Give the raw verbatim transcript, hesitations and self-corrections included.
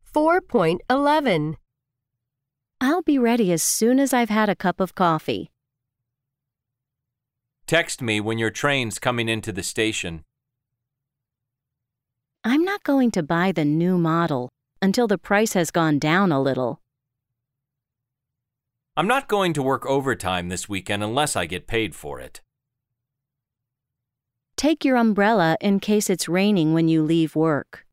four point eleven. I'll be ready as soon as I've had a cup of coffee. Text me when your train's coming into the station. I'm not going to buy the new model until the price has gone down a little. I'm not going to work overtime this weekend unless I get paid for it. Take your umbrella in case it's raining when you leave work.